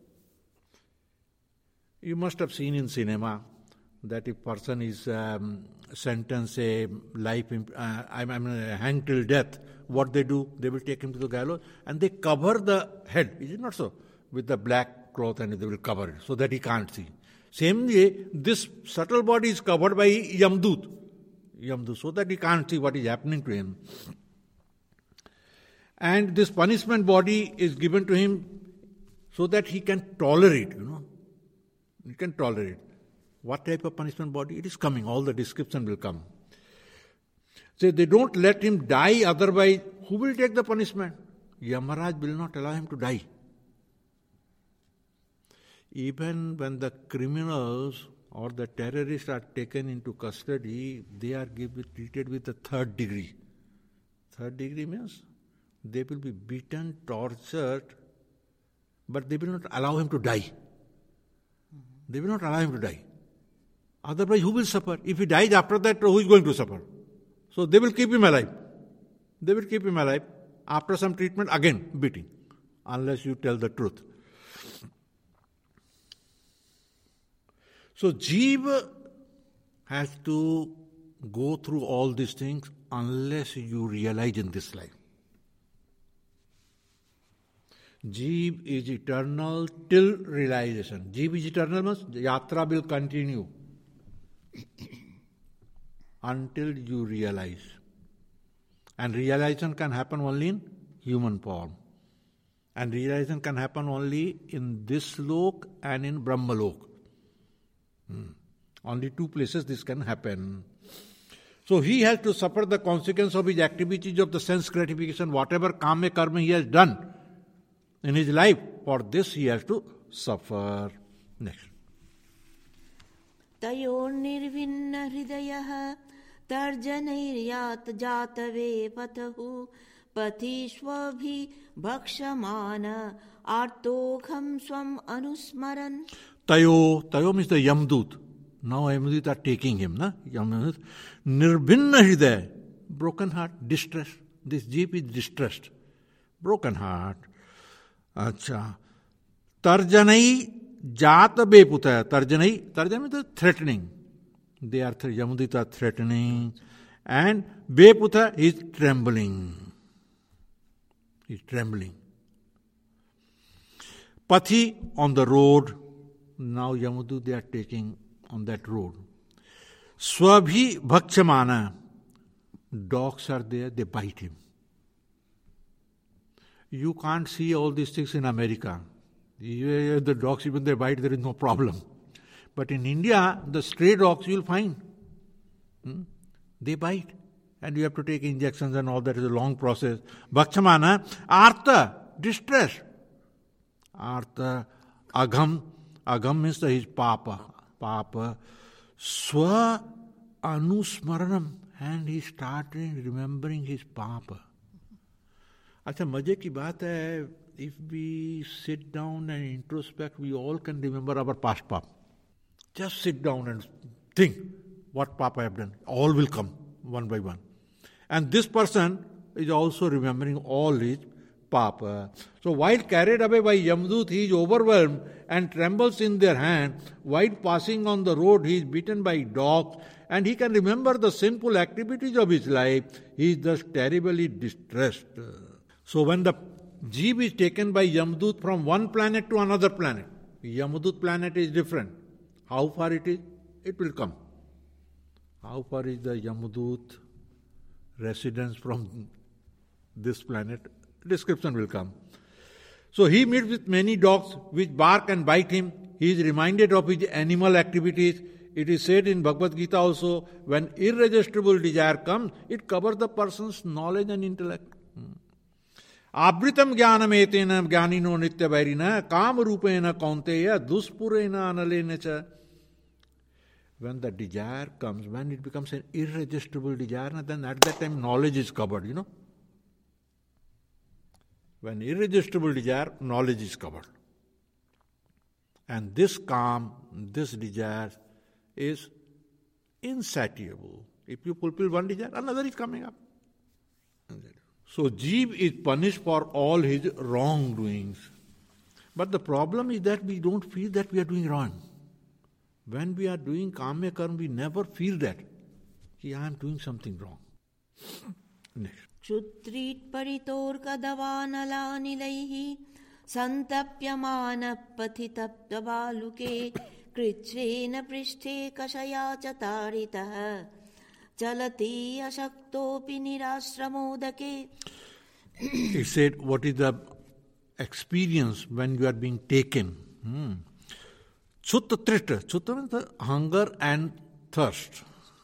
[SPEAKER 2] You must have seen in cinema that if person is sentenced a life, hanged till death, what they do? They will take him to the gallows and they cover the head. Is it not so? With the black cloth, and they will cover it so that he can't see. Same way, this subtle body is covered by Yamdut, so that he can't see what is happening to him. And this punishment body is given to him so that he can tolerate, He can tolerate. What type of punishment body? It is coming. All the description will come. So they don't let him die, otherwise who will take the punishment? Yamaraj will not allow him to die. Even when the criminals or the terrorists are taken into custody, they are treated with the third degree. Third degree means they will be beaten, tortured, but they will not allow him to die. They will not allow him to die. Otherwise, who will suffer? If he dies after that, who is going to suffer? So they will keep him alive. They will keep him alive. After some treatment, again beating, unless you tell the truth. So Jeev has to go through all these things unless you realize in this life. Jeev is eternal till realization. Jeev is eternal means yatra will continue until you realize. And realization can happen only in human form. And realization can happen only in this lok and in Brahmalok. Only two places this can happen. So he has to suffer the consequence of his activities of the sense gratification, whatever kama karma he has done in his life. For this he has to suffer. Next.
[SPEAKER 1] Tayor nirvinna hridayah tarjanairiyat jatave patahu patishvabhi bhakshamana artokham swam anusmaran.
[SPEAKER 2] Tayo means the Yamdut. Now Yamdut are taking him. Yamdut. Nirbhinna hridaya. Broken heart, distress. This jeep is distressed. Broken heart. Acha. Tarjanai jata beputa. Tarjanai means threatening. They are Yamdut are threatening. And beputa is trembling. He's trembling. Pathi on the road. Now Yamadut they are taking on that road. Swabhi bhakshamana. Dogs are there, they bite him. You can't see all these things in America. The dogs, even they bite, there is no problem. But in India, the stray dogs you will find. They bite. And you have to take injections and all that is a long process. Bhakshamana, artha, distress. Artha, agham. Agham means his papa. Swa anusmaranam. And he started remembering his papa. अच्छा मजे की बात है, if we sit down and introspect, we all can remember our past papa. Just sit down and think what papa have done. All will come one by one. And this person is also remembering all his papa. So while carried away by Yamdut, he is overwhelmed and trembles in their hand. While passing on the road, he is beaten by dogs, and he can remember the sinful activities of his life. He is thus terribly distressed. So when the jeev is taken by Yamdut from one planet to another planet, Yamdut planet is different. How far it is? It will come. How far is the Yamdut residence from this planet? Description will come. So he meets with many dogs which bark and bite him. He is reminded of his animal activities. It is said in Bhagavad Gita also, when irresistible desire comes, it covers the person's knowledge and intellect. Abritam jnanam etena jnanino nitya vairina kam rupena kaunteya duspurena analena cha. When the desire comes, when it becomes an irresistible desire, then at that time knowledge is covered, When irresistible desire, knowledge is covered. And this calm, this desire is insatiable. If you fulfill one desire, another is coming up. So jeev is punished for all his wrongdoings. But the problem is that we don't feel that we are doing wrong. When we are doing kama karma, we never feel that I am doing something wrong. Next.
[SPEAKER 1] Chutrit paritorkadavanalanilayhi santapyamana pathitaptabaluke krichrena prishthe kashaya chataritah chalati ashaktopi nirashramodake.
[SPEAKER 2] He said, what is the experience when you are being taken? Chutta trita. Chutta means the hunger and thirst.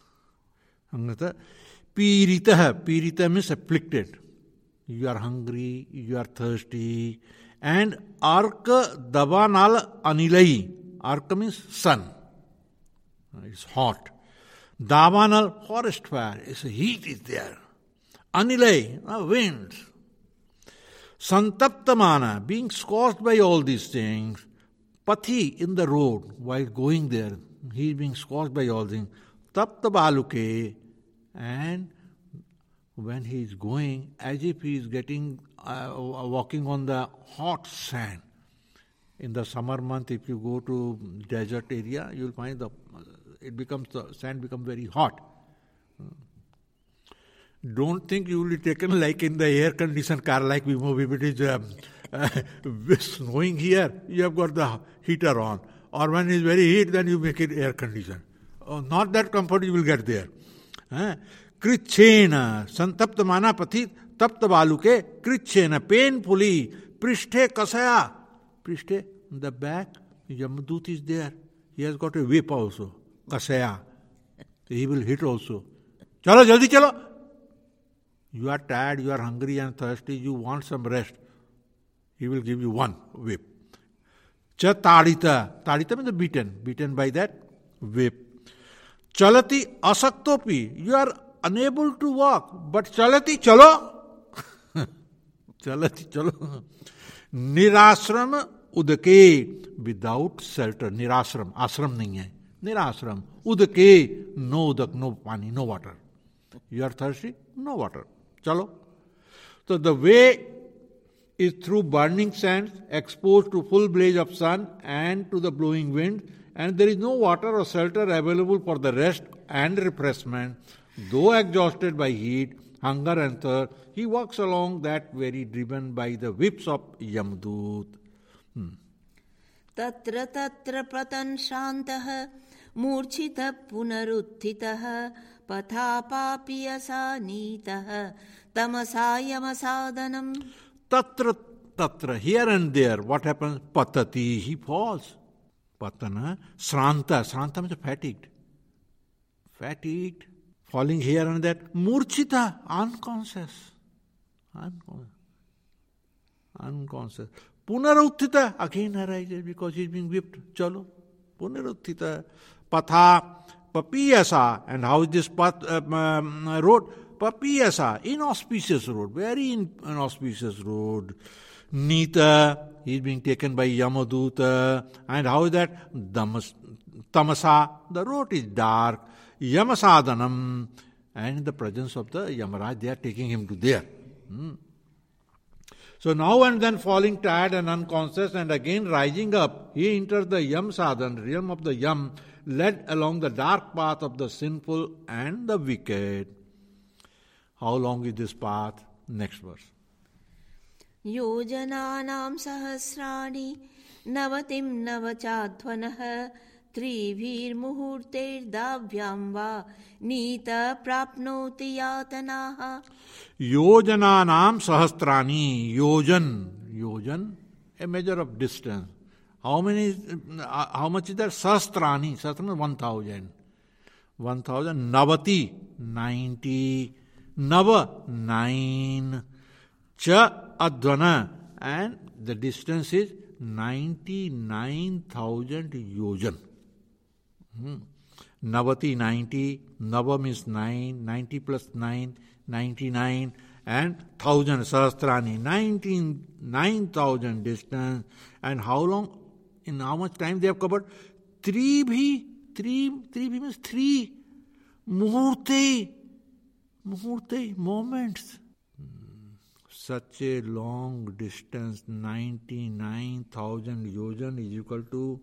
[SPEAKER 2] Pirita. Pirita means afflicted. You are hungry, you are thirsty. And arka davanal anilai. Arka means sun. It's hot. Davanal, forest fire. It's heat is there. Anilai, winds. Santaptamana, being scorched by all these things. Pathi, in the road, while going there, he is being scorched by all things. Taptabaluke, and when he is going, as if he is getting, walking on the hot sand. In the summer month, if you go to desert area, you will find the sand becomes very hot. Don't think you will be taken like in the air-conditioned car, like we move. If it is snowing here, you have got the heater on. Or when it is very heat, then you make it air-conditioned. Not that comfort you will get there. Krichena, santapta mana pathit, tapta baluke, krichena, painfully, prishthe kasaya. Prishthe, in the back, Yamadut is there. He has got a whip also, kasaya. He will hit also. Chalo, jaldi chalo. You are tired, you are hungry and thirsty, you want some rest. He will give you one whip. Cha tadita. Tadita means beaten by that whip. Chalati asaktopi. You are unable to walk, but chalati chalo. Chalati chalo. Nirasram udake. Without shelter. Nirasram. Asram nahi hai. Nirasram. Udake. No udak, no pani, no water. You are thirsty? No water. Chalo. So the way is through burning sands, exposed to full blaze of sun and to the blowing wind, and there is no water or shelter available for the rest and refreshment. Though exhausted by heat, hunger and thirst, he walks along that very driven by the whips of Yamadut.
[SPEAKER 1] Tatra tatra patan shantah मूर्छितः पुनरुत्थितः पथापापियसा नीतः Tamsa यमसादनम्.
[SPEAKER 2] Tatra tatra, here and there, what happens? Patati, he falls. Patana, sranta, sranta means fatigued, falling here and there. Murchita, unconscious. Punaruttita, again arises because he is being whipped. Chalo, punaruttita. Patha, papiyasa. And how is this road? Papiyasa, inauspicious road, very inauspicious road. Nita, he is being taken by Yamaduta. And how is that? Tamasa, the road is dark. Yamasadanam, and in the presence of the Yamaraj, they are taking him to there. So now and then falling tired and unconscious and again rising up, he enters the Yam Sadhan, realm of the Yam, led along the dark path of the sinful and the wicked. How long is this path? Next verse.
[SPEAKER 1] योजनानां सहस्राणि नवतिं नवचाध्वनः त्रिभिर्मुहूर्तैर्दाभ्यां वा नीत प्राप्नोति यातनाः.
[SPEAKER 2] Yojananam sahasrani. Yojan, a measure of distance. How much is there? Sahasrani. Sahasrani 1,000. 1,000. Navati 90. Nava 9. Cha advana. And the distance is 99,000 yojan. Navati 90. Nava means 9. 90 plus 9. 99 and 1,000 sahasrani, 9,000 distance. And how long, in how much time they have covered? Three means 3 muhurte, moments. Such a long distance, 99,000 yojan is equal to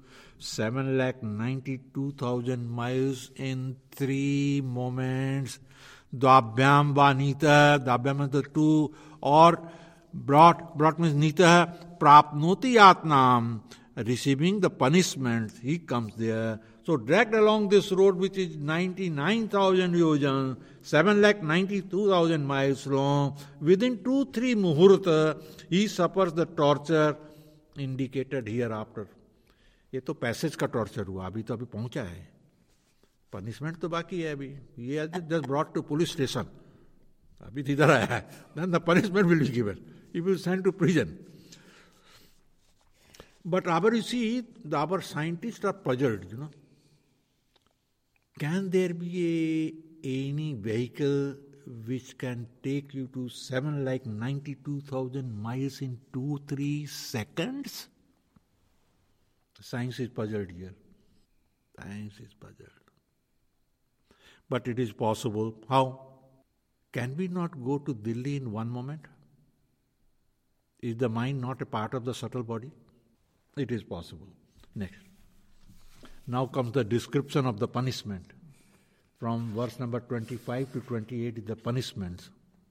[SPEAKER 2] 792,000 miles in 3 moments. Dvabhyam va nita, dvabhyam means the 2, or brought means nita, prapnoti atnam, receiving the punishment, he comes there. So dragged along this road which is 99,000 yojan, 792,000 miles long, within 2-3 muhurta, he suffers the torture indicated hereafter. ये तो passage का torture हुआ, अभी तो पहुंचा है. Punishment तो बाकी है अभी. He has just brought to police station. अभी इधर आया है. Then the punishment will be given. He will send to prison. But you see, our scientists are puzzled, Can there be any vehicle which can take you to 92,000 miles in 2-3 seconds? Science is puzzled here. Science is puzzled. But it is possible. How? Can we not go to Delhi in one moment? Is the mind not a part of the subtle body? It is possible. Next. Now comes the description of the punishment. From verse number 25 to 28 is the punishments.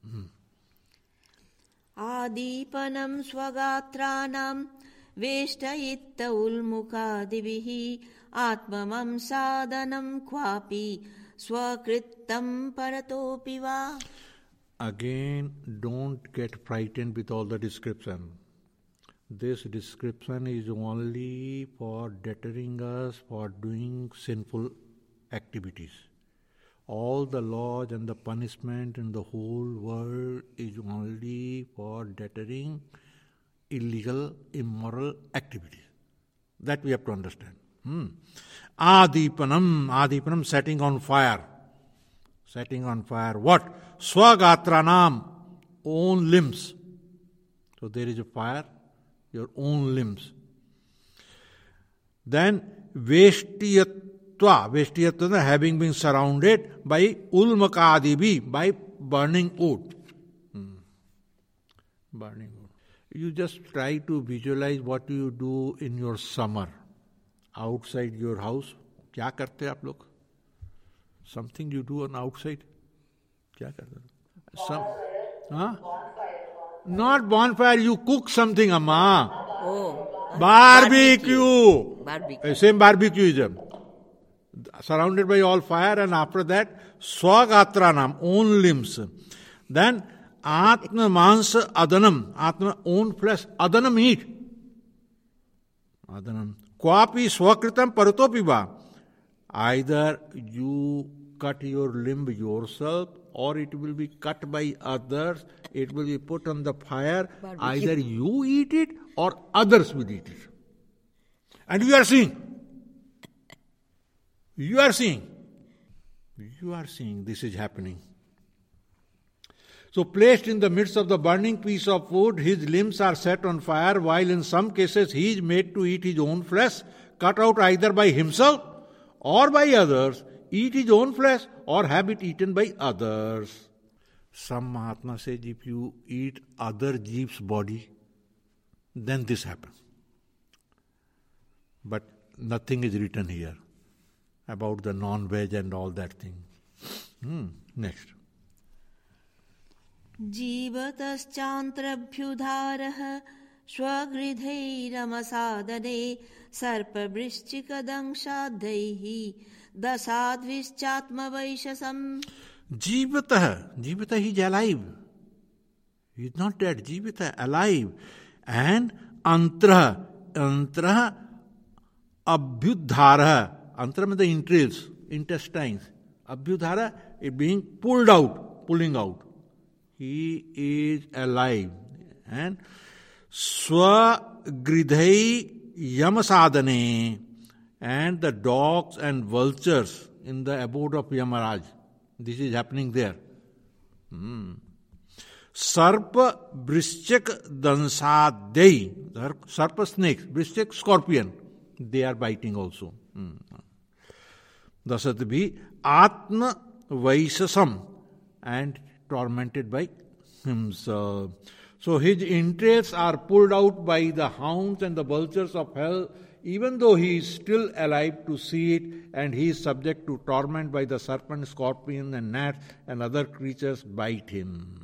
[SPEAKER 1] Adipanam swagatranam veshtayitta ulmukadivihi atmamam sadhanam kvapi swakrittam paratopiva.
[SPEAKER 2] Again, don't get frightened with all the description. This description is only for deterring us for doing sinful activities. All the laws and the punishment in the whole world is only for deterring illegal, immoral activities. That we have to understand. Adipanam, setting on fire. Setting on fire what? Swagatranam, own limbs. So there is a fire, your own limbs. Then Veshtiyatva, having been surrounded by ulmakadibi, by burning wood. Burning wood. You just try to visualize what you do in your summer. Outside your house. क्या करते आप लोग? Something you do on outside? क्या करते? Not bonfire, you cook something, Amma.
[SPEAKER 1] Oh.
[SPEAKER 2] Barbecue. Same
[SPEAKER 1] Barbecue.
[SPEAKER 2] Surrounded by all fire, and after that, swagatranam, own limbs. Then, atma mansa adanam, atma, own flesh, adanam, eat. Adanam. Kwapi swakritam paratopiva. Either you cut your limb yourself, or it will be cut by others, it will be put on the fire. Barbecue. Either you eat it, or others will eat it. And you are seeing. You are seeing this is happening. So placed in the midst of the burning piece of wood, his limbs are set on fire, while in some cases he is made to eat his own flesh, cut out either by himself or by others, eat his own flesh or have it eaten by others. Some Mahatma says if you eat other jeev's body, then this happens. But nothing is written here about the non-veg and all that thing. Next.
[SPEAKER 1] Jivataschantrabhyudharah swagridhairamasadane sarpavrischikadangshadhaihi dasadvischatmavaishasam.
[SPEAKER 2] Jivata, he is alive. He is not dead. Jivata, alive. And antra abhyudhara. Antra means the entrails, intestines. Abhyudhara is being pulling out. He is alive. And swagridhai yamasadane, and the dogs and vultures in the abode of Yamaraj. This is happening there. Sarpa brischak dansadei. Sarpa snakes, brischak scorpion. They are biting also. Dasatbhi atma vaisasam, and tormented by himself. So his entrails are pulled out by the hounds and the vultures of hell, even though he is still alive to see it, and he is subject to torment by the serpent, scorpion and gnats, and other creatures bite him.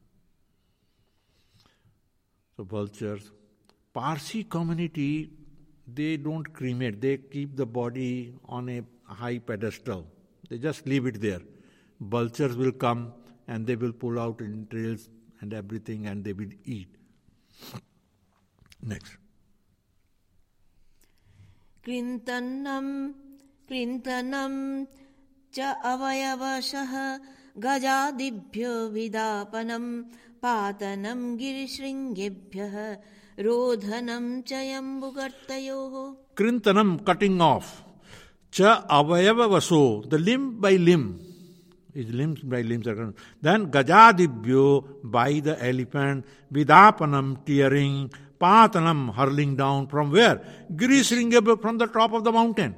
[SPEAKER 2] So vultures. Parsi community, they don't cremate. They keep the body on a high pedestal. They just leave it there. Vultures will come and they will pull out entrails and everything, and they will eat. Next.
[SPEAKER 1] Krintanam cha avayavashah gajadibhyo vidapanam patanam girishringebhyah rodhanam chayambugartayoh.
[SPEAKER 2] Krintanam, cutting off. Cha avayava vaso, the limb by limb. His limbs by limbs are concerned. Then Gajadibhyo, by the elephant, Vidapanam, tearing, Patanam, hurling down from where? Girisringabha, from the top of the mountain.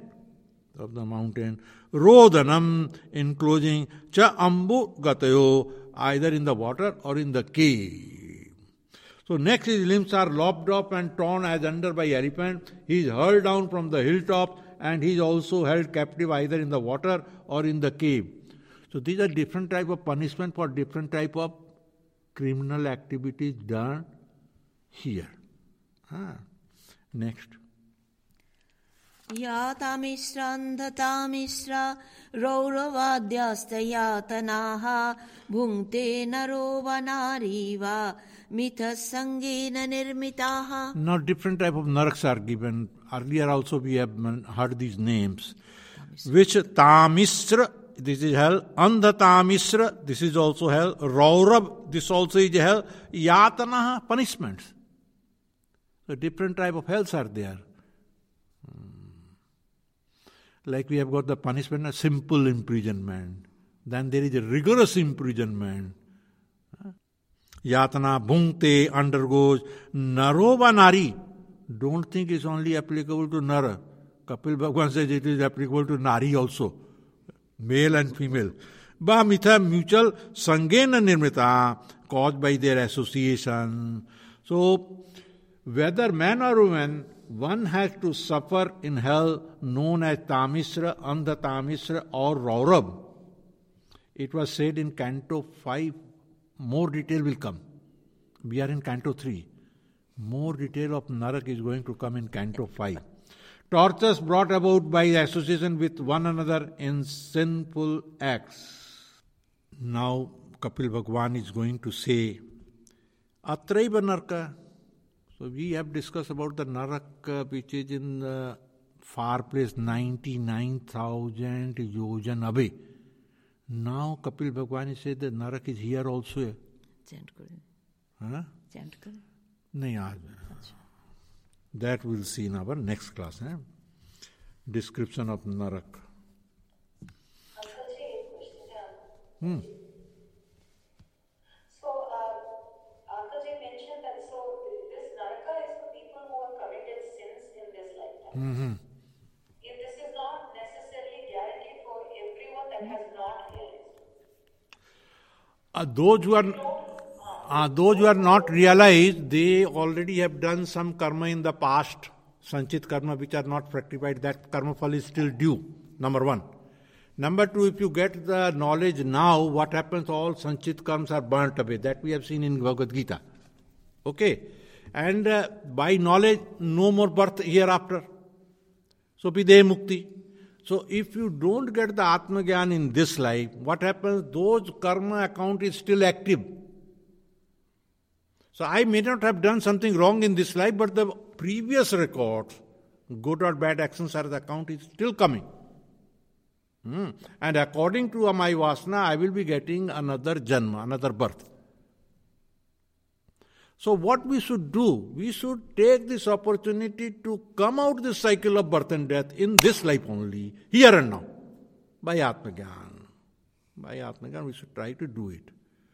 [SPEAKER 2] Rodanam, enclosing, Cha ambu gatayo, either in the water or in the cave. So next his limbs are lopped off and torn as under by elephant. He is hurled down from the hilltop and he is also held captive either in the water or in the cave. So these are different type of punishment for different type of criminal activities done here. Next.
[SPEAKER 1] यातामिश्रान्धतामिश्रा रौरवाद्यास्तयातनाः भुङ्क्ते नरो वा नारी वा मिथः सङ्गेन निर्मिताः.
[SPEAKER 2] Now different type of naraks are given. Earlier also we have heard these names. Which Tamisra, this is hell. Andhatamisra, this is also hell. Raurab, this also is hell. Yatanaha, punishments. So different type of hells are there. Like we have got the punishment of simple imprisonment. Then there is a rigorous imprisonment. Yatana bhunkte, undergoes. Narova nari. Don't think it's only applicable to Nara. Kapil Bhagwan says it is applicable to Nari also. Male and female. Ba mitha, mutual sangena nirmita, caused by their association. So, whether man or woman, one has to suffer in hell known as Tamisra, Andhatamisra or Raurab. It was said in Canto 5, more detail will come. We are in Canto 3. More detail of Narak is going to come in Canto 5. Tortures brought about by association with one another in sinful acts. Now Kapil Bhagwan is going to say, Atraiva Narka. So we have discussed about the Narak which is in the far place 99,000 yojan away. Now Kapil Bhagwan said that Narak is here also.
[SPEAKER 1] Chant kare. Chant kare.
[SPEAKER 2] Nahi aaj. That we'll see in our next class. Description of Narak.
[SPEAKER 3] Mm-hmm. If this is not necessarily guaranteed for everyone that has not realized.
[SPEAKER 2] Those who are not realized, they already have done some karma in the past, sanchit karma, which are not fructified. That karma phal is still due, number one. Number two, if you get the knowledge now, what happens, all sanchit karmas are burnt away. That we have seen in Bhagavad Gita. Okay? And by knowledge, no more birth hereafter. So, Pideha Mukti. So, if you don't get the Atma Gyan in this life, what happens? Those karma account is still active. So, I may not have done something wrong in this life, but the previous records, good or bad actions are the account is still coming. And according to my Vasana, I will be getting another Janma, another birth. So what we should do? We should take this opportunity to come out this cycle of birth and death in this life only, here and now, by Atma Gyan. By Atma Gyan, we should try to do it.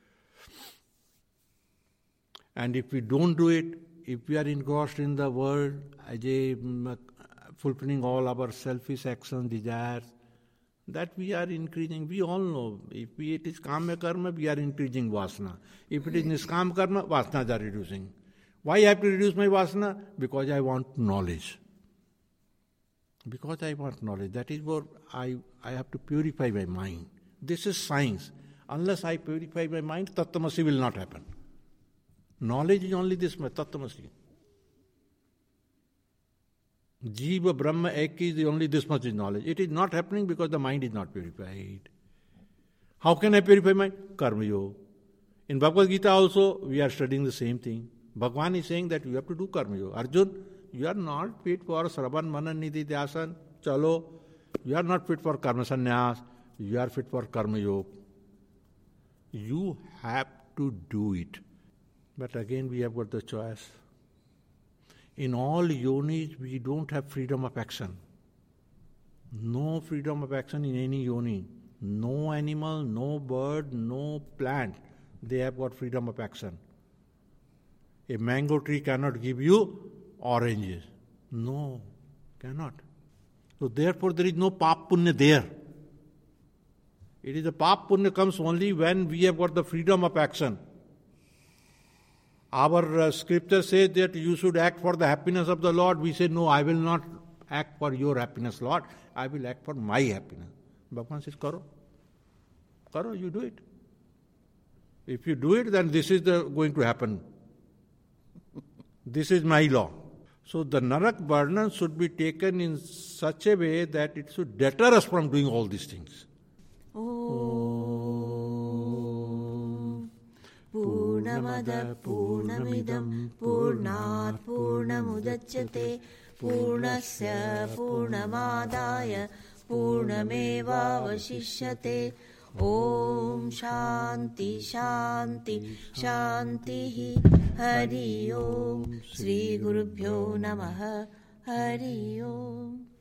[SPEAKER 2] And if we don't do it, if we are engrossed in the world, fulfilling all our selfish actions, desires, that we are increasing. We all know, if it is Kama Karma, we are increasing Vasana. If it is Niskam Karma, Vasanas are reducing. Why I have to reduce my Vasana? Because I want knowledge. Because I want knowledge. That is what I have to purify my mind. This is science. Unless I purify my mind, Tattvamasi will not happen. Knowledge is only this much, Tattvamasi. Jiva Brahma Ek is only this much is knowledge. It is not happening because the mind is not purified. How can I purify my Karma Yoga? In Bhagavad Gita also, we are studying the same thing. Bhagavan is saying that you have to do Karma Yoga. Arjun, you are not fit for Sravan Manan Nidhi Dhyasan. Chalo. You are not fit for Karma Sannyas. You are fit for Karma Yoga. You have to do it. But again, we have got the choice. In all yonis, we don't have freedom of action. No freedom of action in any yoni. No animal, no bird, no plant. They have got freedom of action. A mango tree cannot give you oranges. No, cannot. So therefore there is no pap punya there. It is the pap punya comes only when we have got the freedom of action. Our scripture says that you should act for the happiness of the Lord. We say, no, I will not act for your happiness, Lord. I will act for my happiness. Bhagavan says, Karo. Karo, you do it. If you do it, then this is going to happen. This is my law. So the Narak Varna should be taken in such a way that it should deter us from doing all these things.
[SPEAKER 1] Om Purnamada Purnamidam Purnat Purnamudachyate Purnasya Purnamadaya Purnamevavashishyate. Om Shanti Shanti Shanti Hari Om Shri Gurubhyo Namaha Hari Om.